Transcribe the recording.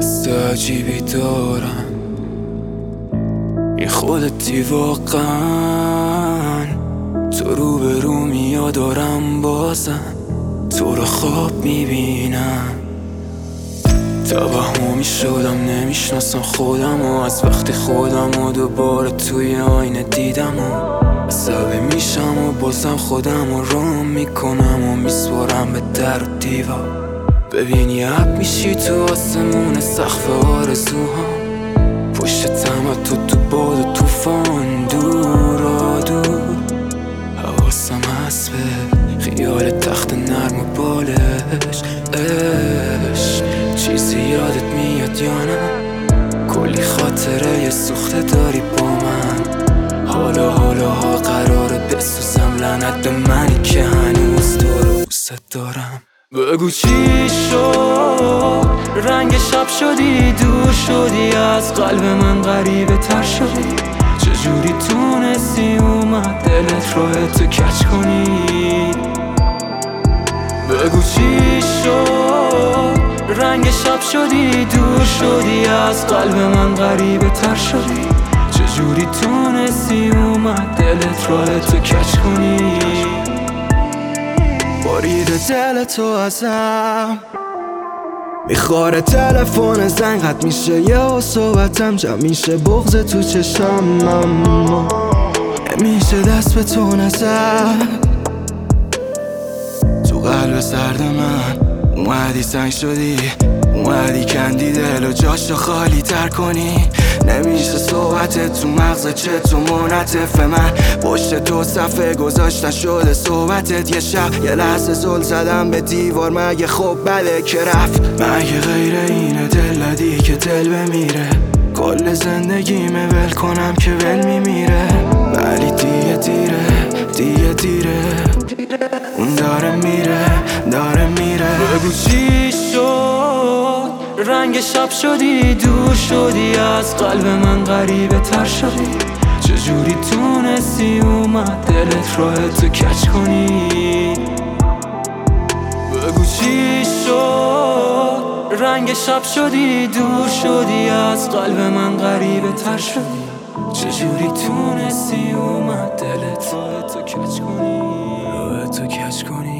حس عجیبی دارم، این خودتی واقعا. تو رو به رو میادارم بازم، تو رو خواب میبینم. توهمی شدم نمیشناسم خودم و از وقتی خودم و دوباره توی آینه دیدم و عصبی میشم و بازم خودم رو رام میکنم و میسپارم به در و دیوار. ببین یب میشی تو آسمون سقف آرزوهام، پشت تمت تو باد و توفان دورا دور. حواسم هست به خیال تخت نرم و بالش. عشق چیزی یادت میاد یا نه؟ کلی خاطره سوخته داری با من. حالا قراره بسوزم، لعنت به منی که هنوز تو رو دوست دارم. بگو چی شد؟ رنگ شب شدی، دور شدی از قلب من، غریبه تر شدی. چجوری تونستی اومد دلت رو تو کچ کنی؟ بگو چی شد؟ رنگ شب شدی، دور شدی از قلب من، غریبه تر شدی. چجوری تونستی اومد دلت رو تو کچ کنی؟ برید دل تو ازم میخواره، تلفن زنگ قطع میشه، یه صحبتم جمع میشه، بغض تو چشم اما نمیشه دست به تو نزد. تو قلب سرد من اومدی، سنگ شدی، اومدی کندی دل و جاشو خالی تر کنی. نمیشه صحبتت تو مغز چت و منعطف من، پشت تو صفحه گذاشتن شده صحبتت. یه شب یه لحظه زل زدم به دیوار، مگه خب بله که رفت؟ مگه غیر اینه دل ندی که دل بمیره؟ کل زندگیمه ول کنم که ول میمیره، ولی دیگه دیره اون داره میره. بگو چی شد؟ رنگ شب شدی، دور شدی از قلب من، غریبه تر شدی. چجوری تونستی اومد دلت رو تو کچ کنی؟ بگو چی شد؟ رنگ شب شدی، دور شدی از قلب من، غریبه تر شدی. چجوری تونستی اومد دلت رو تو کچ کنی؟